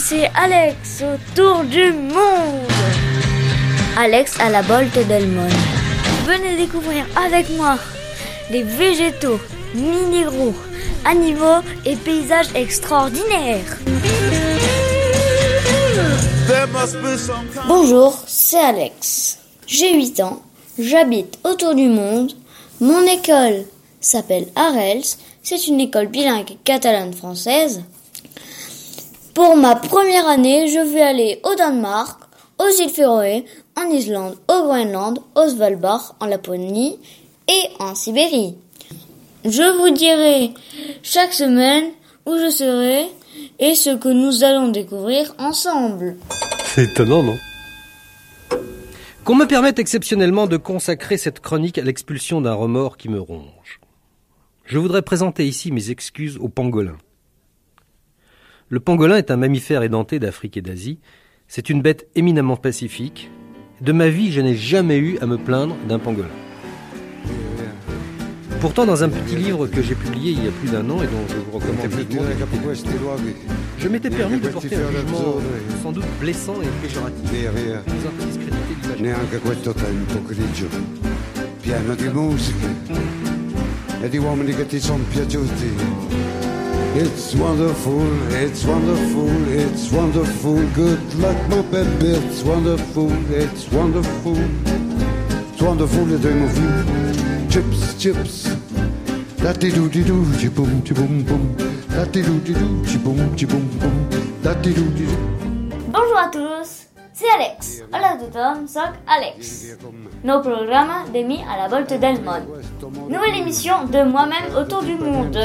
c'est Alex autour du monde. Alex à la Bolte del Monde. Venez découvrir avec moi les végétaux, minéraux, animaux et paysages extraordinaires. Bonjour, c'est Alex. J'ai 8 ans, j'habite autour du monde. Mon école s'appelle Arels, c'est une école bilingue catalane-française. Pour ma première année, je vais aller au Danemark, aux îles Féroé, en Islande, au Groenland, au Svalbard, en Laponie et en Sibérie. Je vous dirai chaque semaine où je serai et ce que nous allons découvrir ensemble. C'est étonnant, non ? Qu'on me permette exceptionnellement de consacrer cette chronique à l'expulsion d'un remords qui me ronge. Je voudrais présenter ici mes excuses au pangolin. Le pangolin est un mammifère édenté d'Afrique et d'Asie. C'est une bête éminemment pacifique. De ma vie, je n'ai jamais eu à me plaindre d'un pangolin. Pourtant, dans un petit livre que j'ai publié il y a plus d'1 an et dont je vous recommande vivement, je m'étais permis de porter un jugement sans doute blessant et péjoratif. Nous avons discrédité l'image. Neanche questo tempo grigio, pieno di musiche e di uomini che ti sono piaciuti. It's wonderful, it's wonderful, it's wonderful. Good luck, my baby, it's wonderful, it's wonderful. It's wonderful, I dream of you. Chips, chips. Da-di-doo-di-doo, chi-boom, chi-boom, boom. Da-di-doo-di-doo, chi-boom, chi-boom, boom. Da-di-doo-di-doo. Bonjour à tous, c'est Alex. Hola a tothom, soc Alex. Nou programa de mi a la Bolte del Monde. Nouvelle émission de moi-même autour du monde.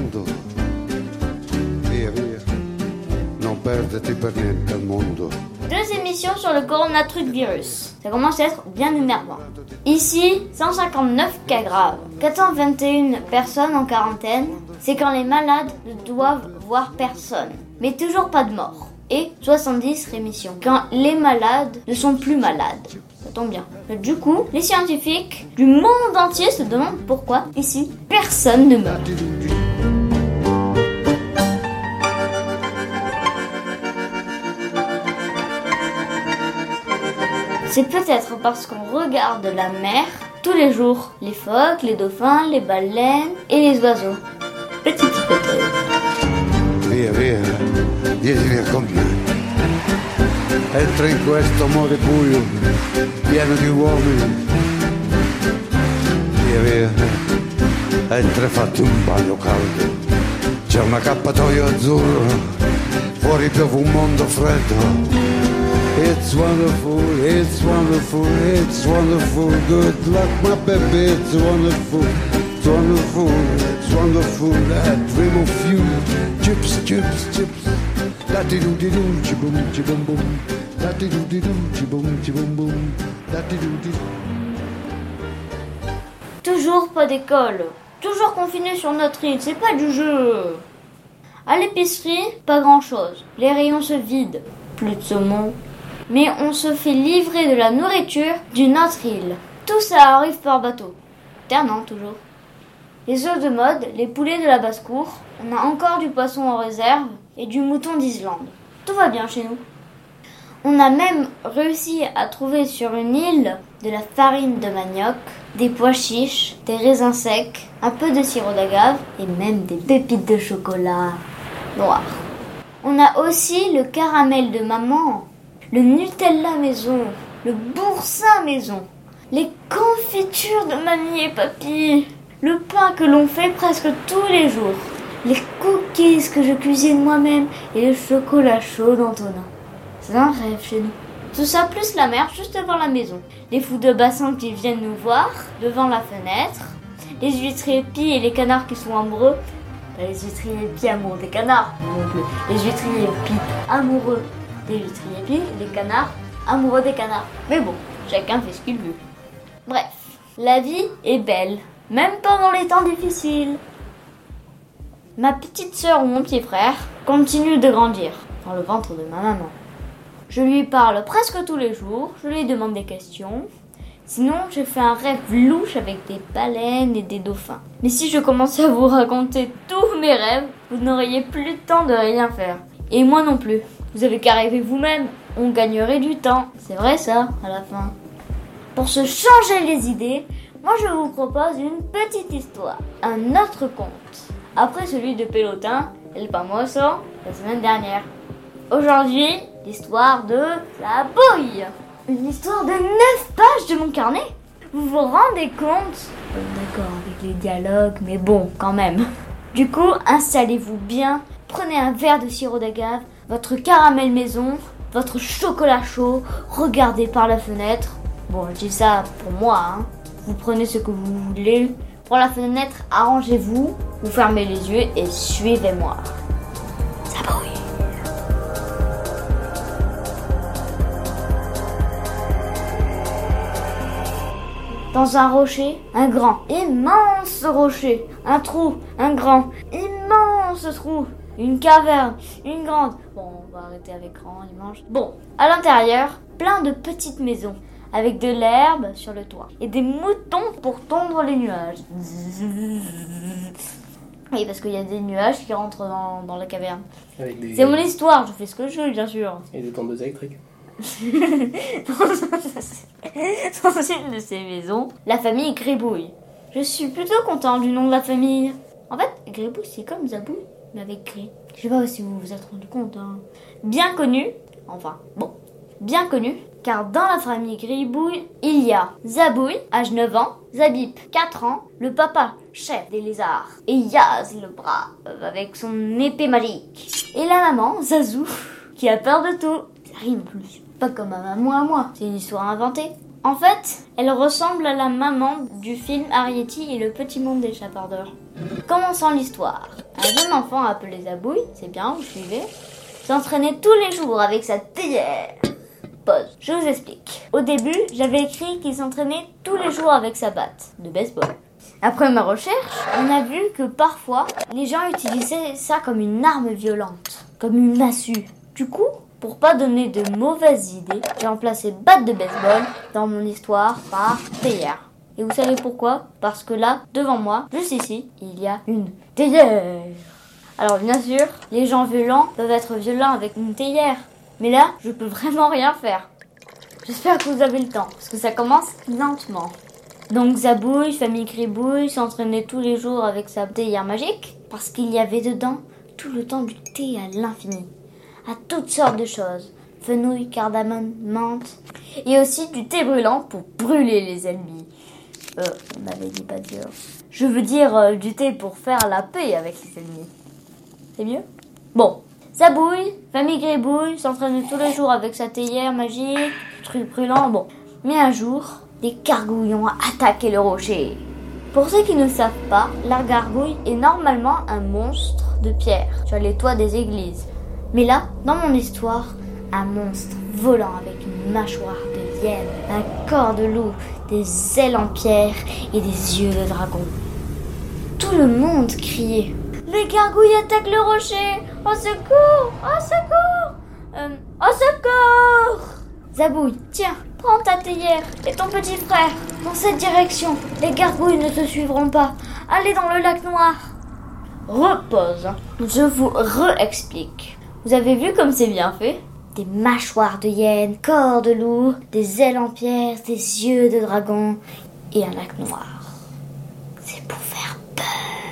Via, via. Non perderti per niente al mondo. 2 émissions sur le coronavirus. Ça commence à être bien énervant. Ici, 159 cas graves, 421 personnes en quarantaine. C'est quand les malades ne doivent voir personne. Mais toujours pas de mort. Et 70 rémissions, quand les malades ne sont plus malades. Ça tombe bien. Du coup, les scientifiques du monde entier se demandent pourquoi, ici, personne ne meurt. C'est peut-être parce qu'on regarde la mer tous les jours. Les phoques, les dauphins, les baleines et les oiseaux. Petite hypothèse. Via, via, vieni via con me. Entra in questo amore buio, pieno di uomini. Via, via, entra e fatti un bagno caldo. C'è un accappatoio azzurro, fuori piove un mondo freddo. It's wonderful, it's wonderful, it's wonderful. Good luck, my baby, it's wonderful. It's wonderful, it's wonderful. I dream of you. Chips, chips, chips. Da-di-doo-di-doo, chi-boom, chi-boom, boom. Da-di-doo-di-doo, chi-boom, chi-boom, boom. Da-di-doo-di-doo. Toujours pas d'école. Toujours confiné sur notre île, c'est pas du jeu. À l'épicerie, pas grand-chose. Les rayons se vident. Plus de saumon. Mais on se fait livrer de la nourriture d'une autre île. Tout ça arrive par bateau. Ternant toujours. Les œufs de mode, les poulets de la basse-cour, on a encore du poisson en réserve et du mouton d'Islande. Tout va bien chez nous. On a même réussi à trouver sur une île de la farine de manioc, des pois chiches, des raisins secs, un peu de sirop d'agave et même des pépites de chocolat noir. On a aussi le caramel de maman, le Nutella maison, le boursin maison, les confitures de mamie et papy, le pain que l'on fait presque tous les jours, les cookies que je cuisine moi-même et le chocolat chaud d'Antonin. C'est un rêve chez nous. Tout ça plus la mer juste devant la maison, les fous de bassin qui viennent nous voir devant la fenêtre, les huîtres épis et les canards qui sont amoureux. Pas les huîtres épis amoureux des canards non plus. Les huîtres épis amoureux des huîtres épis et les canards amoureux des canards. Mais bon, chacun fait ce qu'il veut. Bref, la vie est belle, même pendant les temps difficiles. Ma petite sœur ou mon petit frère continue de grandir dans le ventre de ma maman. Je lui parle presque tous les jours, je lui demande des questions. Sinon, j'ai fait un rêve louche avec des baleines et des dauphins. Mais si je commençais à vous raconter tous mes rêves, vous n'auriez plus le temps de rien faire. Et moi non plus. Vous avez qu'à rêver vous-même, on gagnerait du temps. C'est vrai ça, à la fin. Pour se changer les idées, moi je vous propose une petite histoire, un autre conte. Après celui de Pélotin et le Pamoso, la semaine dernière. Aujourd'hui, l'histoire de la bouille. Une histoire de 9 pages de mon carnet. Vous vous rendez compte? D'accord, avec les dialogues, mais bon, quand même. Du coup, installez-vous bien, prenez un verre de sirop d'agave, votre caramel maison, votre chocolat chaud, regardez par la fenêtre. Bon, je dis ça pour moi, hein. Vous prenez ce que vous voulez. Pour la fenêtre, arrangez-vous, vous fermez les yeux et suivez-moi. Ça brouille. Dans un rocher, un grand, immense rocher, un trou, un grand, immense trou, une caverne, une grande. Bon, on va arrêter avec grand, immense. Bon, à l'intérieur, plein de petites maisons, avec de l'herbe sur le toit et des moutons pour tondre les nuages. Oui, parce qu'il y a des nuages qui rentrent dans la caverne. C'est mon histoire, je fais ce que je veux, bien sûr. Et des tondeuses électriques. Dans une de ces maisons, la famille Gribouille. Je suis plutôt content du nom de la famille. En fait, Gribouille, c'est comme Zabouille, mais avec gris. Je sais pas si vous vous êtes rendu compte. Hein. Bien connu, car dans la famille Gribouille, il y a Zabouille, âge 9 ans, Zabip, 4 ans, le papa, chef des lézards, et Yaz, le bras, avec son épée magique. Et la maman, Zazou, qui a peur de tout. Ça rime plus. Pas comme ma maman à moi, c'est une histoire inventée. En fait, elle ressemble à la maman du film Arrietty et le petit monde des chapardeurs. Commençons l'histoire. Un jeune enfant appelé Zabouille, c'est bien, vous suivez, s'entraînait tous les jours avec sa théière. Pause, je vous explique. Au début, j'avais écrit qu'il s'entraînait tous les jours avec sa batte de baseball. Après ma recherche, on a vu que parfois, les gens utilisaient ça comme une arme violente, comme une massue. Du coup, pour pas donner de mauvaises idées, j'ai remplacé batte de baseball dans mon histoire par théière. Et vous savez pourquoi? Parce que là, devant moi, juste ici, il y a une théière. Alors bien sûr, les gens violents peuvent être violents avec une théière. Mais là, je peux vraiment rien faire. J'espère que vous avez le temps, parce que ça commence lentement. Donc Zabouille, famille Gribouille, s'entraînait tous les jours avec sa théière magique, parce qu'il y avait dedans tout le temps du thé à l'infini. À toutes sortes de choses. Fenouil, cardamome, menthe. Et aussi du thé brûlant pour brûler les ennemis. On m'avait dit pas dire. Je veux dire du thé pour faire la paix avec les ennemis. C'est mieux? Bon. Zabouille, famille Gribouille, s'entraînait tous les jours avec sa théière magique, truc brûlant, bon. Mais un jour, des gargouillons ont attaqué le rocher. Pour ceux qui ne savent pas, la gargouille est normalement un monstre de pierre sur les toits des églises. Mais là, dans mon histoire, un monstre volant avec une mâchoire de hyène, un corps de loup, des ailes en pierre et des yeux de dragon. Tout le monde criait. Les gargouilles attaquent le rocher! Au secours! Au secours! Au secours! Zabouille, tiens, prends ta théière et ton petit frère dans cette direction. Les gargouilles ne te suivront pas. Allez dans le lac noir. Repose. Je vous re-explique. Vous avez vu comme c'est bien fait? Des mâchoires de hyène, corps de loup, des ailes en pierre, des yeux de dragon et un lac noir. C'est pour faire peur.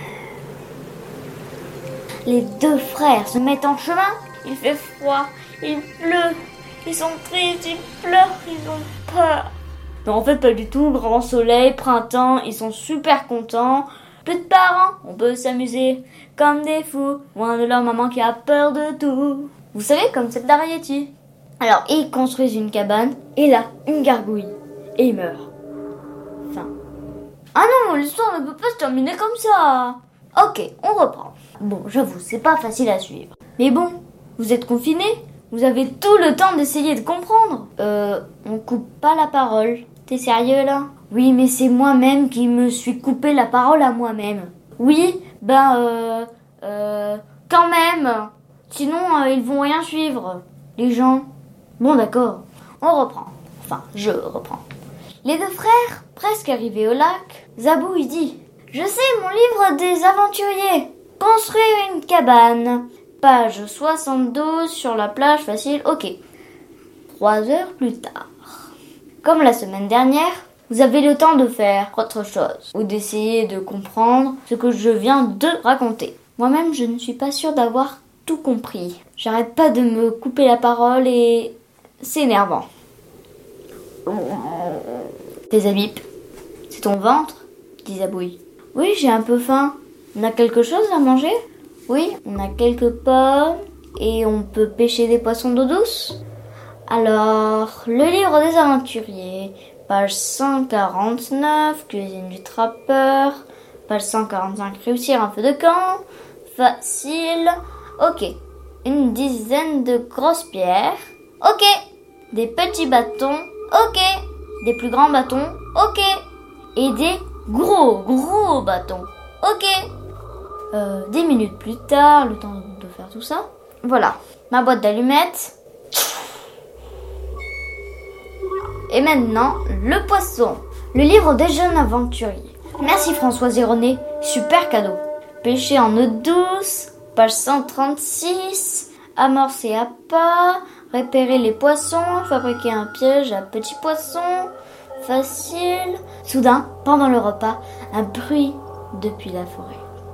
Les deux frères se mettent en chemin. Il fait froid, il pleut, ils sont tristes, ils pleurent, ils ont peur. Non, en fait, pas du tout. Grand soleil, printemps, ils sont super contents. Plus de parents, on peut s'amuser comme des fous, loin de leur maman qui a peur de tout. Vous savez, comme celle d'Arietty. Alors, ils construisent une cabane, et là, une gargouille. Et ils meurent. Fin. Ah non, l'histoire ne peut pas se terminer comme ça. Ok, on reprend. Bon, j'avoue, c'est pas facile à suivre. Mais bon, vous êtes confinés, vous avez tout le temps d'essayer de comprendre. On coupe pas la parole. T'es sérieux là? Oui, mais c'est moi-même qui me suis coupé la parole à moi-même. Oui, quand même. Sinon, ils vont rien suivre, les gens. Bon, d'accord, on reprend. Enfin, je reprends. Les deux frères, presque arrivés au lac, Zabouille dit « Je sais, mon livre des aventuriers. Construire une cabane, Page 72 sur la plage facile, ok. 3 heures plus tard. Comme la semaine dernière, vous avez le temps de faire autre chose ou d'essayer de comprendre ce que je viens de raconter. Moi-même, je ne suis pas sûre d'avoir tout compris. J'arrête pas de me couper la parole et c'est énervant. Tes habits, c'est ton ventre, dit Zabouille. Oui, j'ai un peu faim. On a quelque chose à manger? Oui, on a quelques pommes et on peut pêcher des poissons d'eau douce. Alors, le livre des aventuriers, page 149, cuisine du trappeur, page 145, réussir un feu de camp, facile, ok. Une dizaine de grosses pierres, ok. Des petits bâtons, ok. Des plus grands bâtons, ok. Et des gros bâtons, ok. 10 minutes plus tard, le temps de faire tout ça. Voilà, ma boîte d'allumettes. Et maintenant, le poisson. Le livre des jeunes aventuriers. Merci Françoise et René, super cadeau. Pêcher en eau douce, page 136. Amorcer à pas, repérer les poissons, fabriquer un piège à petits poissons. Facile. Soudain, pendant le repas, un bruit depuis la forêt.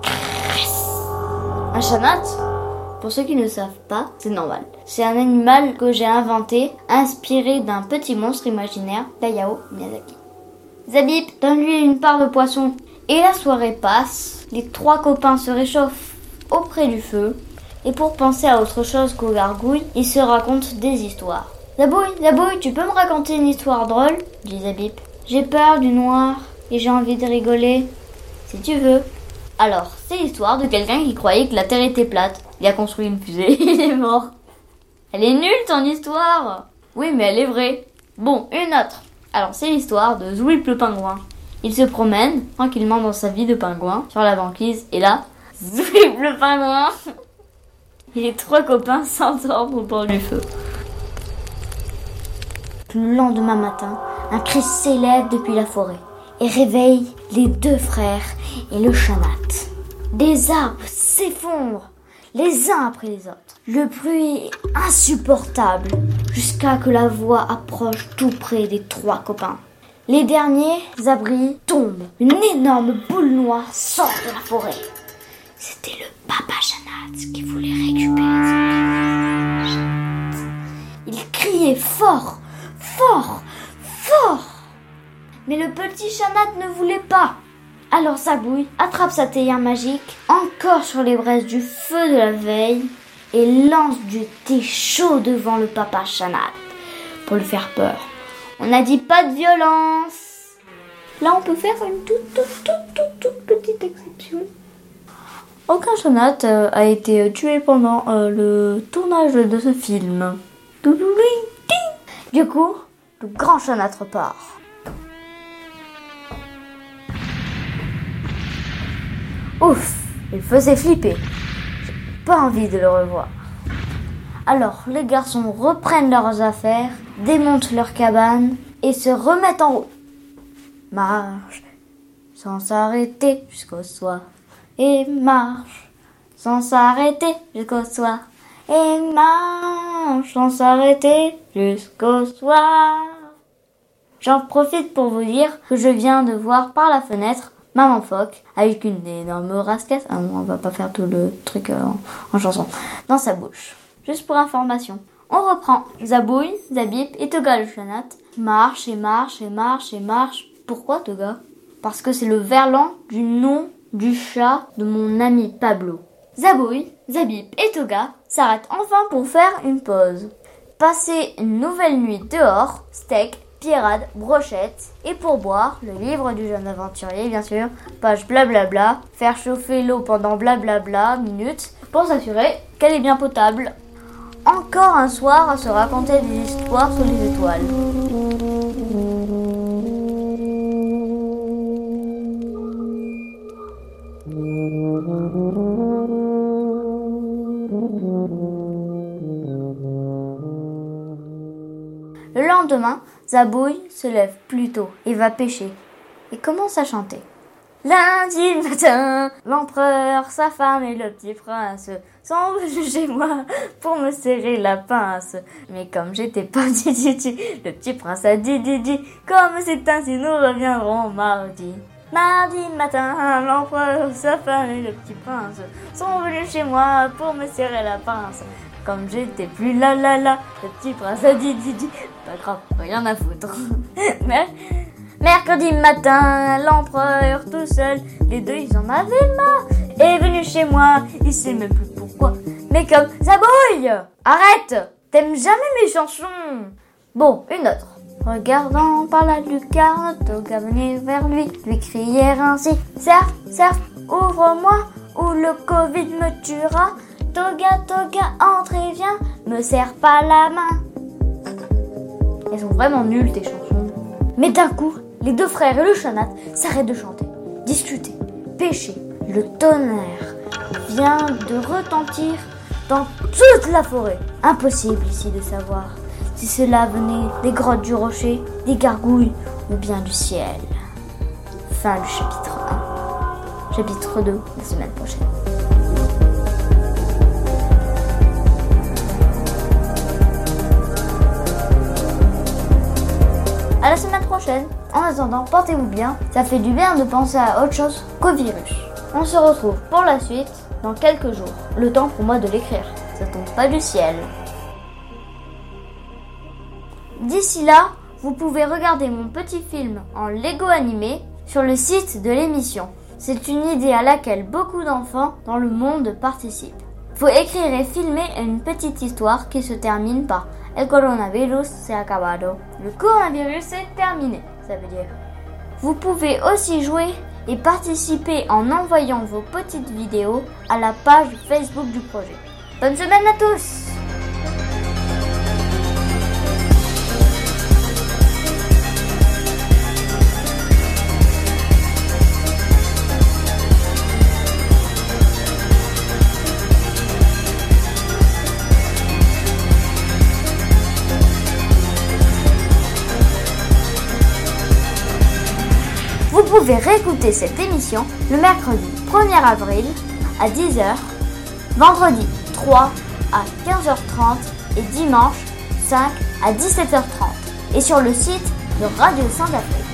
Un chanat? Pour ceux qui ne savent pas, c'est normal. C'est un animal que j'ai inventé, inspiré d'un petit monstre imaginaire d'Hayao Miyazaki. Zabip, donne-lui une part de poisson. Et la soirée passe, les 3 copains se réchauffent auprès du feu, et pour penser à autre chose qu'aux gargouilles, ils se racontent des histoires. Zabouille, tu peux me raconter une histoire drôle? Dit Zabip. J'ai peur du noir, et j'ai envie de rigoler. Si tu veux. Alors, c'est l'histoire de quelqu'un qui croyait que la Terre était plate. Il a construit une fusée, il est mort. Elle est nulle ton histoire. Oui, mais elle est vraie. Bon, une autre. Alors, c'est l'histoire de Zwip le pingouin. Il se promène tranquillement dans sa vie de pingouin sur la banquise. Et là, Zwip le pingouin et les 3 copains s'endorment au bord du feu. Le lendemain matin, un cri s'élève depuis la forêt et réveille les 2 frères et le chanat. Des arbres s'effondrent les uns après les autres. Le bruit est insupportable jusqu'à que la voix approche tout près des 3 copains. Les derniers abris tombent. Une énorme boule noire sort de la forêt. C'était le papa chanat qui voulait récupérer son chanat. Il criait fort. Mais le petit chanat ne voulait pas. Alors Zabouille attrape sa théière magique, encore sur les braises du feu de la veille, et lance du thé chaud devant le papa chanat pour lui faire peur. On n'a dit pas de violence. Là, on peut faire une toute petite exception. Aucun chanat a été tué pendant le tournage de ce film. Du coup, le grand chanat repart. Ouf, il faisait flipper. J'ai pas envie de le revoir. Alors, les garçons reprennent leurs affaires, démontent leur cabane et se remettent en route. Marche sans s'arrêter jusqu'au soir. Et marche sans s'arrêter jusqu'au soir. Et marche sans s'arrêter jusqu'au soir. J'en profite pour vous dire que je viens de voir par la fenêtre Maman Phoque avec une énorme rascasse. Ah non, on va pas faire tout le truc en chanson. Dans sa bouche. Juste pour information. On reprend. Zabouille, Zabip et Toga le chanat marche et marche et marche et marche. Pourquoi Toga? Parce que c'est le verlan du nom du chat de mon ami Pablo. Zabouille, Zabip et Toga s'arrêtent enfin pour faire une pause. Passer une nouvelle nuit dehors, steak, pierrade, brochette et pour boire, le livre du jeune aventurier bien sûr, page blablabla, faire chauffer l'eau pendant blablabla minutes pour s'assurer qu'elle est bien potable. Encore un soir à se raconter des histoires sous les étoiles. Le lendemain, Zabouille se lève plus tôt et va pêcher et commence à chanter. Lundi matin, l'empereur, sa femme et le petit prince sont venus chez moi pour me serrer la pince. Mais comme j'étais pas dit, le petit prince a dit, comme c'est ainsi, nous reviendrons mardi. Mardi matin, l'empereur, sa femme et le petit prince sont venus chez moi pour me serrer la pince. Comme j'étais plus là, le petit prince a dit, pas grave, rien à foutre. Mais mercredi matin, l'empereur tout seul, les deux ils en avaient marre, est venu chez moi, il sait même plus pourquoi. Mais comme ça brouille, arrête, t'aimes jamais mes chansons. Bon, une autre. Regardant par la lucarne, Toga venait vers lui criait ainsi. Cerf, ouvre-moi, ou le Covid me tuera. Toga, entre et viens, me serre pas la main. Elles sont vraiment nulles tes chansons. Mais d'un coup, les deux frères et le chanat s'arrêtent de chanter, discuter, pêcher. Le tonnerre vient de retentir dans toute la forêt. Impossible ici de savoir si cela venait des grottes du rocher, des gargouilles ou bien du ciel. Fin du chapitre 1. Chapitre 2, la semaine prochaine. À la semaine prochaine. En attendant, portez-vous bien. Ça fait du bien de penser à autre chose qu'au virus. On se retrouve pour la suite dans quelques jours. Le temps pour moi de l'écrire. Ça tombe pas du ciel. D'ici là, vous pouvez regarder mon petit film en Lego animé sur le site de l'émission. C'est une idée à laquelle beaucoup d'enfants dans le monde participent. Faut écrire et filmer une petite histoire qui se termine par El coronavirus se ha acabado. Le coronavirus est terminé, ça veut dire. Vous pouvez aussi jouer et participer en envoyant vos petites vidéos à la page Facebook du projet. Bonne semaine à tous! Vous pouvez réécouter cette émission le mercredi 1er avril à 10h, vendredi 3 à 15h30 et dimanche 5 à 17h30 et sur le site de Radio Saint-Afrique.